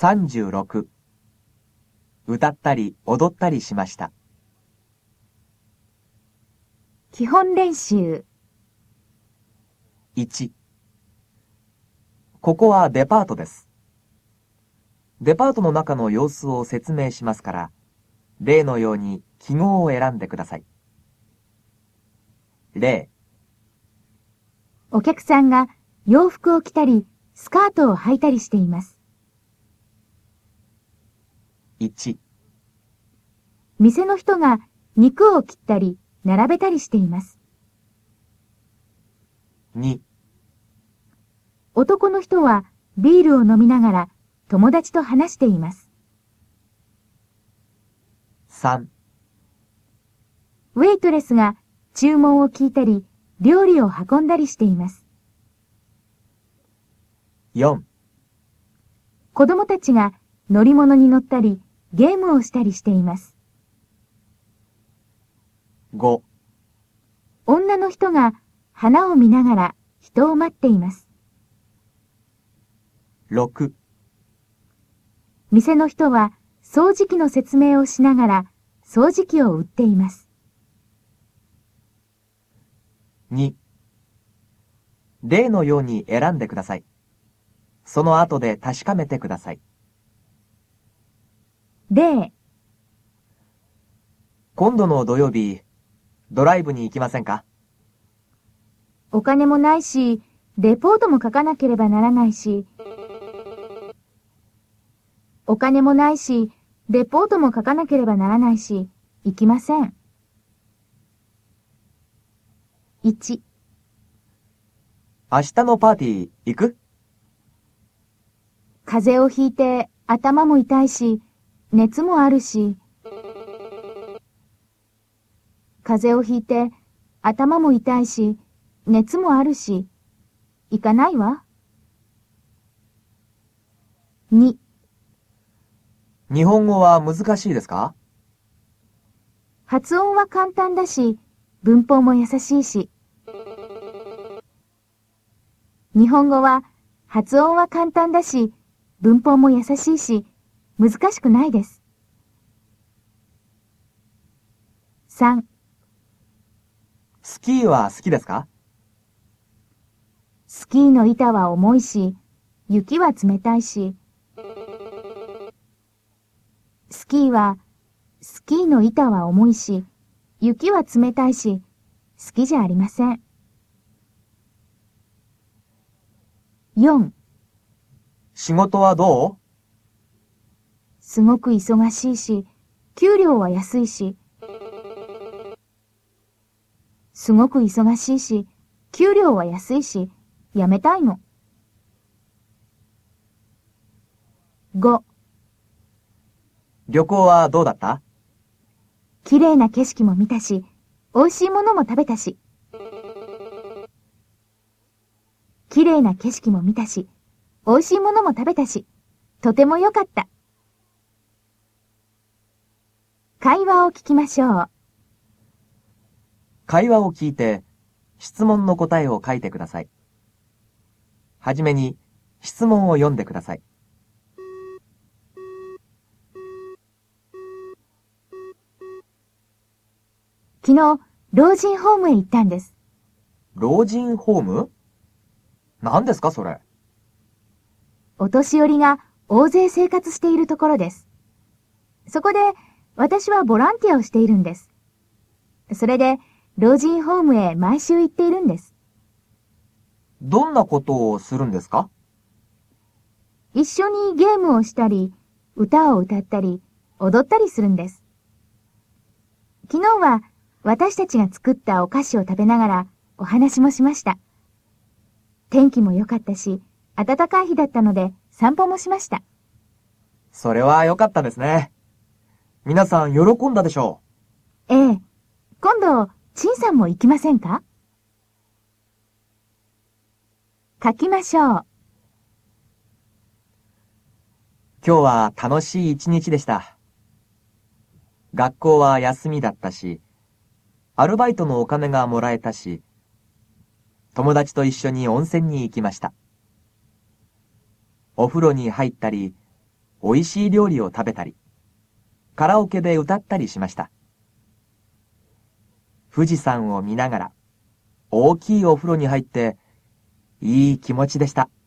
36歌ったり踊ったりしました。 基本練習。 1ここはデパートです。デパートの中の様子を説明しますから、例のように記号を選んでください。例、 お客さんが洋服を着たり、スカートを履いたりしています。 1、 店の人が肉を切ったり、並べたりしています。 2、 男の人はビールを飲みながら友達と話しています。 3、 ウェイトレスが注文を聞いたり、料理を運んだりしています。 4、 子供たちが乗り物に乗ったり、ゲームをしたりしています。 5、 女の人が花を見ながら人を待っています。 6、 店の人は掃除機の説明をしながら掃除機を売っています。 2、例のように選んでください。その後で確かめてください。 例、 今度の土曜日、ドライブに行きませんか？ お金もないし、レポートも書かなければならないし、お金もないし、レポートも書かなければならないし、行きません。1、 明日のパーティー行く？ 風邪をひいて頭も痛いし、熱もあるし、風邪をひいて頭も痛いし、熱もあるし、行かないわ。2、 日本語は難しいですか？ 発音は簡単だし、文法も優しいし。日本語は発音は簡単だし、文法も優しいし、難しくないです。3、 スキーは好きですか？ スキーの板は重いし、雪は冷たいし。スキーの板は重いし、雪は冷たいし、好きじゃありません。4、 仕事はどう？ すごく忙しいし、給料は安いし。すごく忙しいし、給料は安いし、辞めたいの。5、 旅行はどうだった？ 綺麗な景色も見たし、美味しいものも食べたし。綺麗な景色も見たし、美味しいものも食べたし、とても良かった。会話を聞きましょう。 会話を聞いて、質問の答えを書いてください。はじめに、質問を読んでください。 昨日、老人ホームへ行ったんです。 老人ホーム？何ですかそれ？ お年寄りが大勢生活しているところです。そこで、私はボランティアをしているんです。それで、老人ホームへ毎週行っているんです。 どんなことをするんですか？ 一緒にゲームをしたり、歌を歌ったり、踊ったりするんです。昨日は私たちが作ったお菓子を食べながらお話もしました。天気も良かったし、暖かい日だったので散歩もしました。 それは良かったですね。皆さん喜んだでしょええ。今度、陳さんも行きませんか？書きましょう。 今日は楽しい一日でした。学校は休みだったし、アルバイトのお金がもらえたし、友達と一緒に温泉に行きました。お風呂に入ったり、 美味しい料理を食べたり、カラオケで歌ったりしました。富士山を見ながら、大きいお風呂に入って、いい気持ちでした。